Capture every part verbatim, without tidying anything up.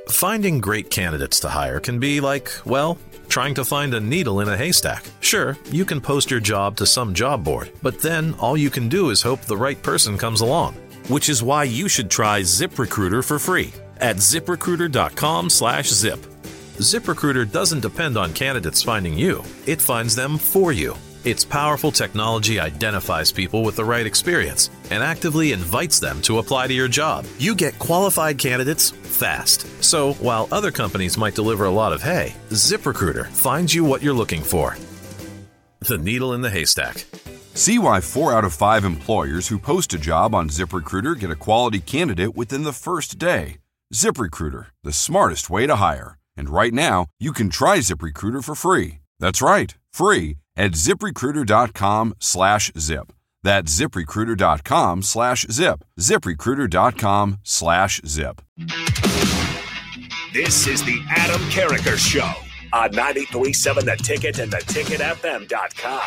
Finding great candidates to hire can be like, well, trying to find a needle in a haystack. Sure, you can post your job to some job board, but then all you can do is hope the right person comes along. Which is why you should try ZipRecruiter for free at ZipRecruiter.com slash zip. ZipRecruiter doesn't depend on candidates finding you. It finds them for you. Its powerful technology identifies people with the right experience and actively invites them to apply to your job. You get qualified candidates fast. So while other companies might deliver a lot of hay, ZipRecruiter finds you what you're looking for. The needle in the haystack. See why four out of five employers who post a job on ZipRecruiter get a quality candidate within the first day. ZipRecruiter, the smartest way to hire. And right now, you can try ZipRecruiter for free. That's right, free at ZipRecruiter.com slash zip. That's ZipRecruiter.com slash zip. ZipRecruiter.com slash zip. This is the Adam Carriker Show on ninety-three point seven The Ticket and the ticket f m dot com.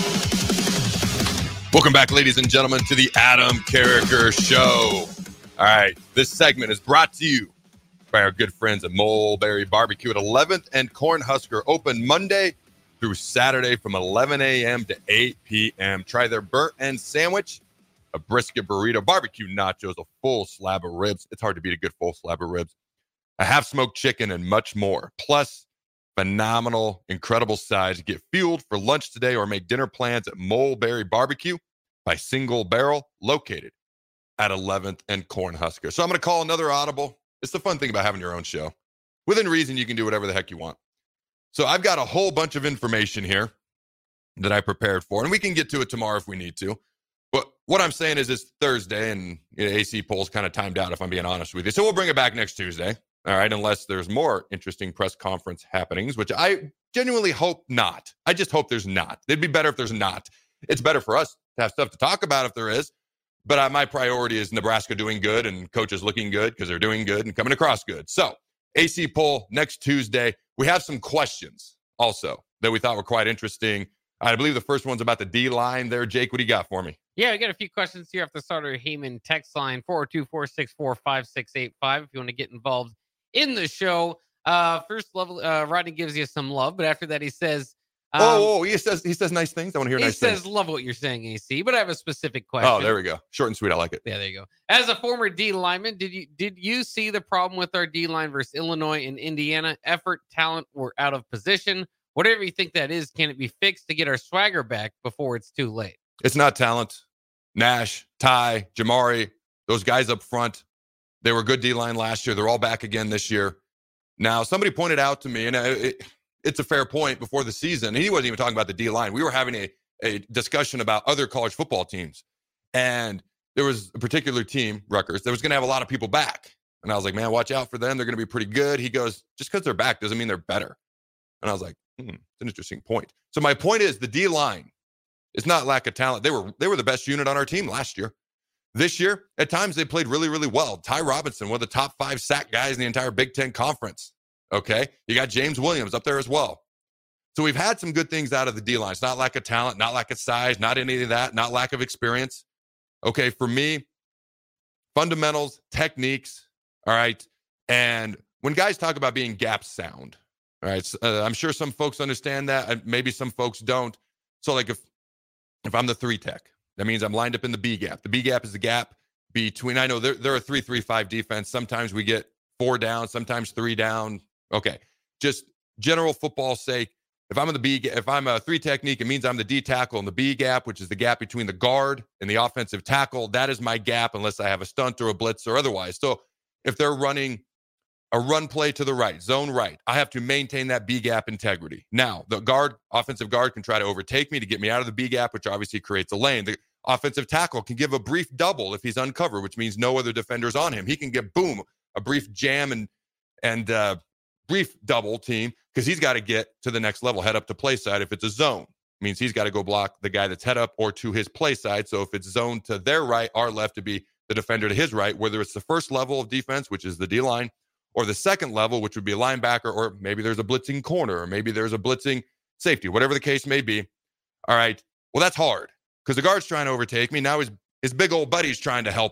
Welcome back, ladies and gentlemen, to the Adam Carriker Show. All right, this segment is brought to you by our good friends at Mulberry Barbecue at eleventh and Cornhusker, open Monday through Saturday from eleven a.m. to eight p.m. Try their burnt end sandwich, a brisket burrito, barbecue nachos, a full slab of ribs. It's hard to beat a good full slab of ribs. A half-smoked chicken and much more. Plus, phenomenal, incredible size. Get fueled for lunch today or make dinner plans at Mulberry Barbecue by Single Barrel, located at eleventh and Cornhusker. So I'm going to call another audible. It's the fun thing about having your own show. Within reason, you can do whatever the heck you want. So I've got a whole bunch of information here that I prepared for, and we can get to it tomorrow if we need to. But what I'm saying is it's Thursday, and you know, A C poll's kind of timed out, if I'm being honest with you. So we'll bring it back next Tuesday, all right, unless there's more interesting press conference happenings, which I genuinely hope not. I just hope there's not. It'd be better if there's not. It's better for us to have stuff to talk about if there is. But uh, my priority is Nebraska doing good and coaches looking good because they're doing good and coming across good. So A C poll next Tuesday. We have some questions also that we thought were quite interesting. I believe the first one's about the D-line there. Jake, what do you got for me? Yeah, we got a few questions here off the Starter Heyman text line, four oh two, four six four, five six eight five, if you want to get involved in the show. Uh, first level, uh, Rodney gives you some love, but after that he says... Um, oh, oh, he says he says nice things. I want to hear nice things. He says, love what you're saying, A C, but I have a specific question. Oh, there we go. Short and sweet. I like it. Yeah, there you go. As a former D lineman, did you did you see the problem with our D line versus Illinois and Indiana? Effort, talent were out of position. Whatever you think that is, can it be fixed to get our swagger back before it's too late? It's not talent. Nash, Ty, Jamari, those guys up front, they were good D line last year. They're all back again this year. Now, somebody pointed out to me, and it, it's a fair point before the season. He wasn't even talking about the D-line. We were having a, a discussion about other college football teams. And there was a particular team, Rutgers, that was going to have a lot of people back. And I was like, man, watch out for them. They're going to be pretty good. He goes, just because they're back doesn't mean they're better. And I was like, hmm, it's an interesting point. So my point is the D-line is not lack of talent. They were they were the best unit on our team last year. This year, at times, they played really, really well. Ty Robinson, one of the top five sack guys in the entire Big Ten Conference. Okay, you got James Williams up there as well. So we've had some good things out of the D-line. It's not lack of talent, not lack of size, not any of that, not lack of experience. Okay, for me, fundamentals, techniques, all right? And when guys talk about being gap sound, all right, uh, I'm sure some folks understand that, and maybe some folks don't. So like if if I'm the three tech, that means I'm lined up in the B gap. The B gap is the gap between, I know they're, they're a three three five defense. Sometimes we get four down, sometimes three down. Okay, just general football sake, if I'm in the B, if I'm a three technique, it means I'm the D tackle in the B gap, which is the gap between the guard and the offensive tackle. That is my gap unless I have a stunt or a blitz or otherwise. So if they're running a run play to the right, zone right, I have to maintain that B gap integrity. Now, the guard, offensive guard can try to overtake me to get me out of the B gap, which obviously creates a lane. The offensive tackle can give a brief double if he's uncovered, which means no other defender's on him. He can get, boom, a brief jam and, and, uh, brief double team because he's got to get to the next level, head up to play side. If it's a zone, it means he's got to go block the guy that's head up or to his play side. So if it's zone to their right, our left to be the defender to his right, whether it's the first level of defense, which is the D-line, or the second level, which would be a linebacker, or maybe there's a blitzing corner, or maybe there's a blitzing safety, whatever the case may be. All right, well, that's hard because the guard's trying to overtake me. Now his, his big old buddy's trying to help him.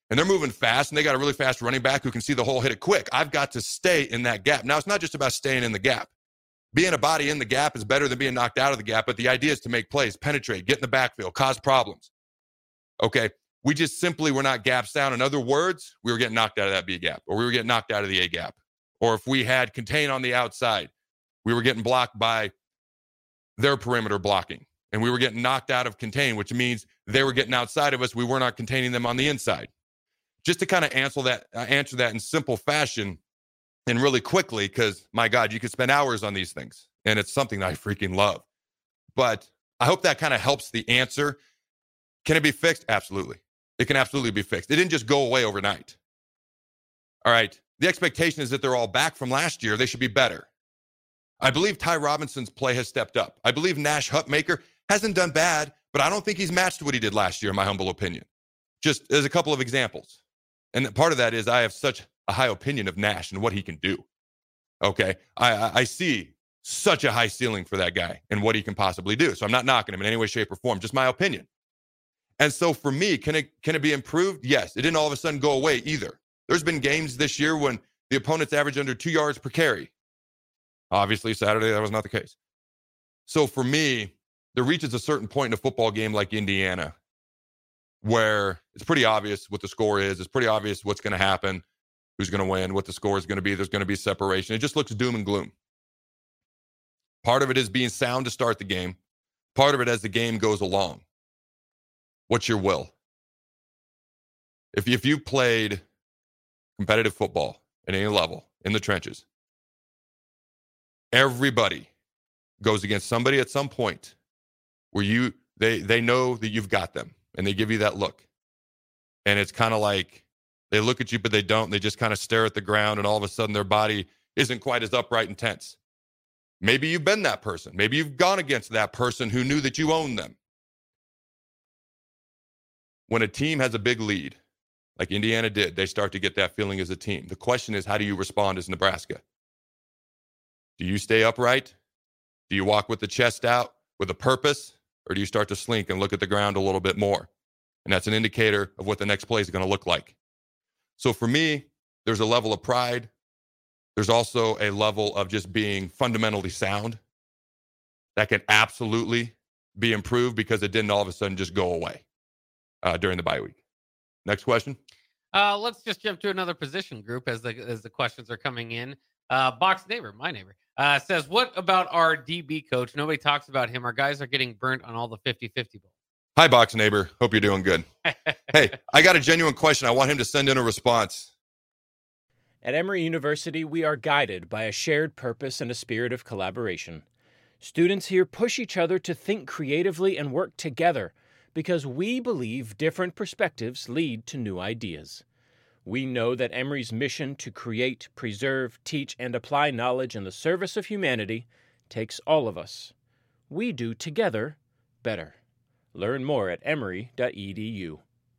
and they're moving fast, and they got a really fast running back who can see the hole, hit it quick. I've got to stay in that gap. Now, it's not just about staying in the gap. Being a body in the gap is better than being knocked out of the gap, but the idea is to make plays, penetrate, get in the backfield, cause problems. Okay, we just simply were not gaps down. In other words, we were getting knocked out of that B gap, or we were getting knocked out of the A gap. Or if we had contain on the outside, we were getting blocked by their perimeter blocking, and we were getting knocked out of contain, which means they were getting outside of us. We were not containing them on the inside. Just to kind of answer that, uh, answer that in simple fashion and really quickly, because, my God, you could spend hours on these things, and it's something that I freaking love. But I hope that kind of helps the answer. Can it be fixed? Absolutely. It can absolutely be fixed. It didn't just go away overnight. All right. The expectation is that they're all back from last year. They should be better. I believe Ty Robinson's play has stepped up. I believe Nash Hutmaker hasn't done bad, but I don't think he's matched what he did last year, in my humble opinion. Just as a couple of examples. And part of that is I have such a high opinion of Nash and what he can do. Okay. I, I see such a high ceiling for that guy and what he can possibly do. So I'm not knocking him in any way, shape, or form, just my opinion. And so for me, can it can it be improved? Yes. It didn't all of a sudden go away either. There's been games this year when the opponents average under two yards per carry. Obviously, Saturday, that was not the case. So for me, there reaches a certain point in a football game like Indiana where it's pretty obvious what the score is. It's pretty obvious what's going to happen, who's going to win, what the score is going to be. There's going to be separation. It just looks doom and gloom. Part of it is being sound to start the game. Part of it as the game goes along. What's your will? If, if you played competitive football at any level in the trenches, everybody goes against somebody at some point where you they they know that you've got them, and they give you that look. And it's kind of like they look at you, but they don't. They just kind of stare at the ground, and all of a sudden their body isn't quite as upright and tense. Maybe you've been that person. Maybe you've gone against that person who knew that you owned them. When a team has a big lead, like Indiana did, they start to get that feeling as a team. The question is, how do you respond as Nebraska? Do you stay upright? Do you walk with the chest out with a purpose? Or do you start to slink and look at the ground a little bit more? And that's an indicator of what the next play is going to look like. So for me, there's a level of pride. There's also a level of just being fundamentally sound that can absolutely be improved because it didn't all of a sudden just go away uh, during the bye week. Next question. Uh, let's just jump to another position group as the as the questions are coming in. Uh, Box neighbor, my neighbor, uh, says, what about our D B coach? Nobody talks about him. Our guys are getting burnt on all the fifty-fifty balls. Hi, Box neighbor. Hope you're doing good. Hey, I got a genuine question. I want him to send in a response. At Emory University, we are guided by a shared purpose and a spirit of collaboration. Students here push each other to think creatively and work together because we believe different perspectives lead to new ideas. We know that Emory's mission to create, preserve, teach, and apply knowledge in the service of humanity takes all of us. We do together better. Learn more at emory dot e d u.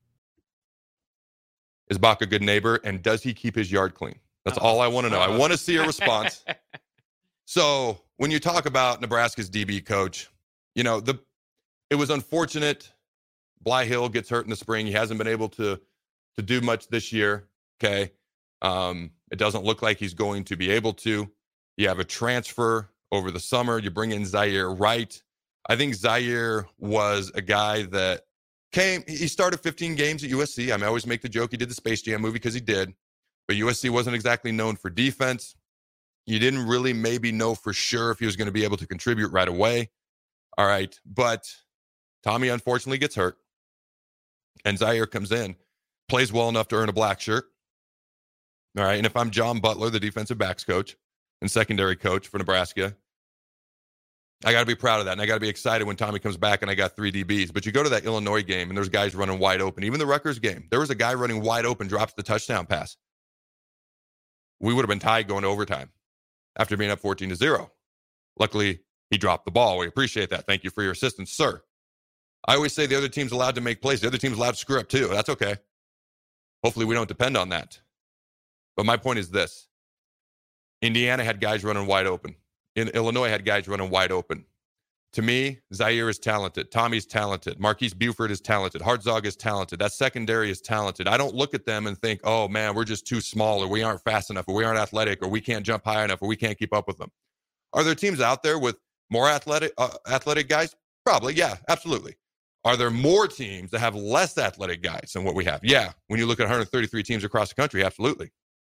Is Bach a good neighbor, and does he keep his yard clean? That's all I want to know. I want to see a response. So when you talk about Nebraska's D B coach, you know, the it was unfortunate. Bly Hill gets hurt in the spring. He hasn't been able to to do much this year. Okay. Um, it doesn't look like he's going to be able to. You have a transfer over the summer. You bring in Zaire Wright. I think Zaire was a guy that came, he started fifteen games at U S C. I mean, I always make the joke he did the Space Jam movie because he did. But U S C wasn't exactly known for defense. You didn't really maybe know for sure if he was going to be able to contribute right away. All right. But Tommy unfortunately gets hurt. And Zaire comes in, plays well enough to earn a black shirt. All right. And if I'm John Butler, the defensive backs coach and secondary coach for Nebraska, I got to be proud of that. And I got to be excited when Tommy comes back and I got three D Bs. But you go to that Illinois game and there's guys running wide open. Even the Rutgers game, there was a guy running wide open, drops the touchdown pass. We would have been tied going to overtime after being up fourteen to zero. Luckily, he dropped the ball. We appreciate that. Thank you for your assistance, sir. I always say the other team's allowed to make plays. The other team's allowed to screw up too. That's okay. Hopefully we don't depend on that. But my point is this. Indiana had guys running wide open. In Illinois had guys running wide open. To me, Zaire is talented. Tommy's talented. Marquise Buford is talented. Hartzog is talented. That secondary is talented. I don't look at them and think, oh, man, we're just too small, or we aren't fast enough, or we aren't athletic, or we can't jump high enough, or we can't keep up with them. Are there teams out there with more athletic uh, athletic guys? Probably, yeah, absolutely. Are there more teams that have less athletic guys than what we have? Yeah, when you look at one hundred thirty-three teams across the country, absolutely.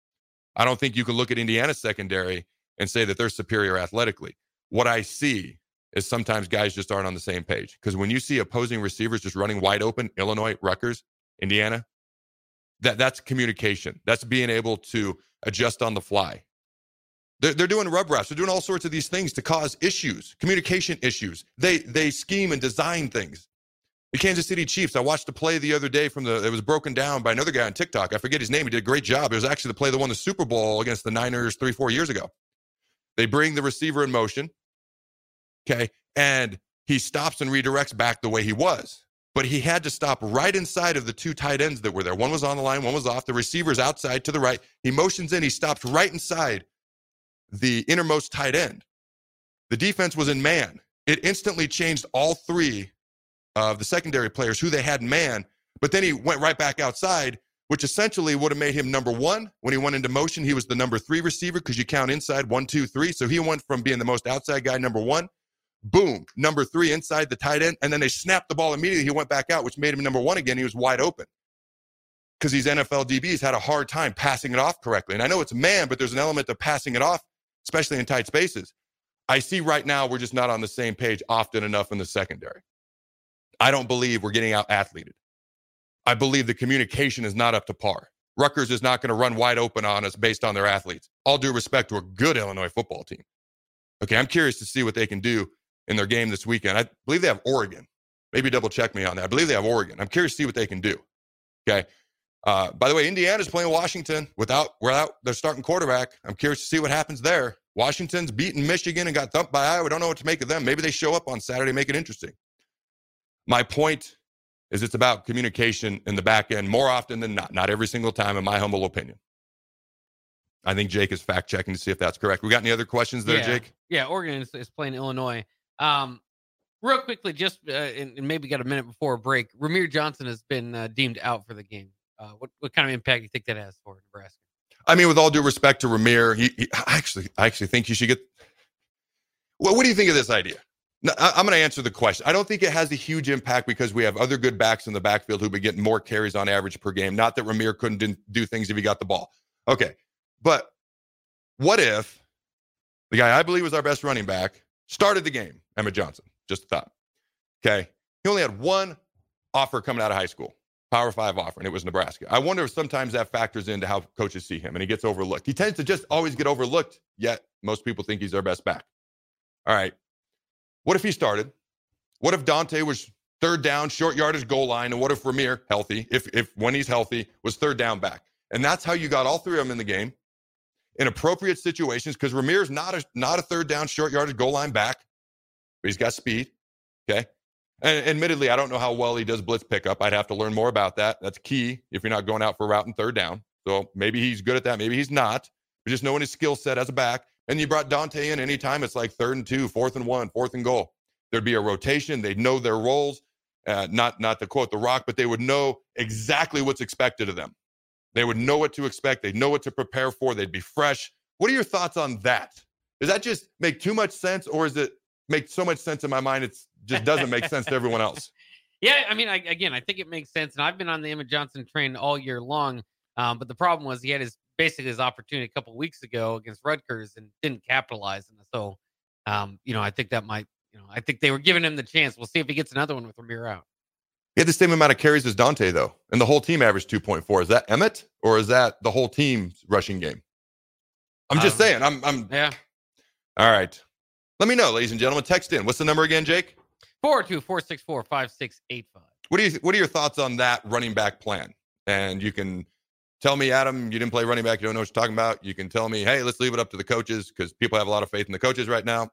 I don't think you can look at Indiana's secondary and say that they're superior athletically. What I see is sometimes guys just aren't on the same page. Because when you see opposing receivers just running wide open, Illinois, Rutgers, Indiana, that, that's communication. That's being able to adjust on the fly. They're, they're doing rub wraps. They're doing all sorts of these things to cause issues, communication issues. They they scheme and design things. The Kansas City Chiefs, I watched a play the other day from the, it was broken down by another guy on TikTok. I forget his name. He did a great job. It was actually the play that won the Super Bowl against the Niners three, four years ago. They bring the receiver in motion. Okay, and he stops and redirects back the way he was. But he had to stop right inside of the two tight ends that were there. One was on the line, one was off. The receiver's outside to the right. He motions in, he stops right inside the innermost tight end. The defense was in man. It instantly changed all three of the secondary players who they had in man, but then he went right back outside, which essentially would have made him number one. When he went into motion, he was the number three receiver because you count inside, one, two, three. So he went from being the most outside guy, number one, boom, number three inside the tight end, and then they snapped the ball immediately. He went back out, which made him number one again. He was wide open because these N F L D Bs had a hard time passing it off correctly. And I know it's man, but there's an element of passing it off, especially in tight spaces. I see right now we're just not on the same page often enough in the secondary. I don't believe we're getting out-athleted. I believe the communication is not up to par. Rutgers is not going to run wide open on us based on their athletes. All due respect to a good Illinois football team. Okay, I'm curious to see what they can do in their game this weekend. I believe they have Oregon. Maybe double check me on that. I believe they have Oregon. I'm curious to see what they can do. Okay. Uh, by the way, Indiana's playing Washington without without their starting quarterback. I'm curious to see what happens there. Washington's beaten Michigan and got thumped by Iowa. Don't know what to make of them. Maybe they show up on Saturday and make it interesting. My point is it's about communication in the back end more often than not. Not every single time, in my humble opinion. I think Jake is fact-checking to see if that's correct. We got any other questions there, yeah. Jake? Yeah, Oregon is, is playing Illinois. Um, real quickly, just uh, and, and maybe got a minute before a break, Ramir Johnson has been uh, deemed out for the game. Uh, what, what kind of impact do you think that has for Nebraska? I mean, with all due respect to Ramir, he, he I actually, I actually think you should get. Well, what do you think of this idea? No, I, I'm going to answer the question. I don't think it has a huge impact because we have other good backs in the backfield who've been getting more carries on average per game. Not that Ramir couldn't do things if he got the ball. Okay, but what if the guy I believe was our best running back started the game, Emmett Johnson? Just a thought. Okay, he only had one offer coming out of high school. Power five offer, and it was Nebraska. I wonder if sometimes that factors into how coaches see him, and he gets overlooked. He tends to just always get overlooked, yet most people think he's their best back. All right. What if he started? What if Dante was third down, short yardage goal line, and what if Ramir, healthy, if if when he's healthy, was third down back? And that's how you got all three of them in the game in appropriate situations because Ramir's not a, not a third down, short yardage goal line back, but he's got speed, okay? And admittedly, I don't know how well he does blitz pickup. I'd have to learn more about that. That's key if you're not going out for a route and third down. So maybe he's good at that. Maybe he's not. But just knowing his skill set as a back. And you brought Dante in anytime it's like third and two, fourth and one, fourth and goal. There'd be a rotation. They'd know their roles. Uh, not, not to quote The Rock, but they would know exactly what's expected of them. They would know what to expect. They'd know what to prepare for. They'd be fresh. What are your thoughts on that? Does that just make too much sense, or is it make so much sense in my mind it's just doesn't make sense to everyone else? Yeah, I mean, I, again, I think it makes sense. And I've been on the Emmett Johnson train all year long. Um, but the problem was he had his basically his opportunity a couple of weeks ago against Rutgers and didn't capitalize. And so, um, you know, I think that might, you know, I think they were giving him the chance. We'll see if he gets another one with Ramir out. He had the same amount of carries as Dante, though, and the whole team averaged two point four. Is that Emmett, or is that the whole team's rushing game? I'm just um, saying. I'm. I'm. Yeah. All right. Let me know, ladies and gentlemen. Text in. What's the number again, Jake? four two four six four five six eight five. What do you? What are your thoughts on that running back plan? And you can tell me, Adam, you didn't play running back. You don't know what you're talking about. You can tell me, hey, let's leave it up to the coaches because people have a lot of faith in the coaches right now.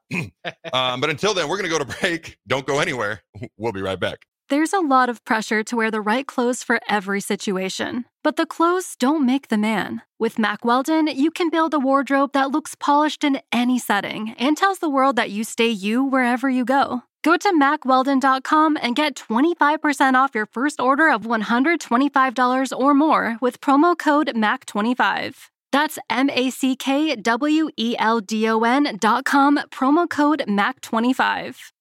um, but until then, we're going to go to break. Don't go anywhere. We'll be right back. There's a lot of pressure to wear the right clothes for every situation. But the clothes don't make the man. With Mack Weldon, you can build a wardrobe that looks polished in any setting and tells the world that you stay you wherever you go. Go to mack weldon dot com and get twenty-five percent off your first order of one hundred twenty-five dollars or more with promo code M A C twenty-five. That's M A C K W E L D O N dot com, promo code M A C twenty-five.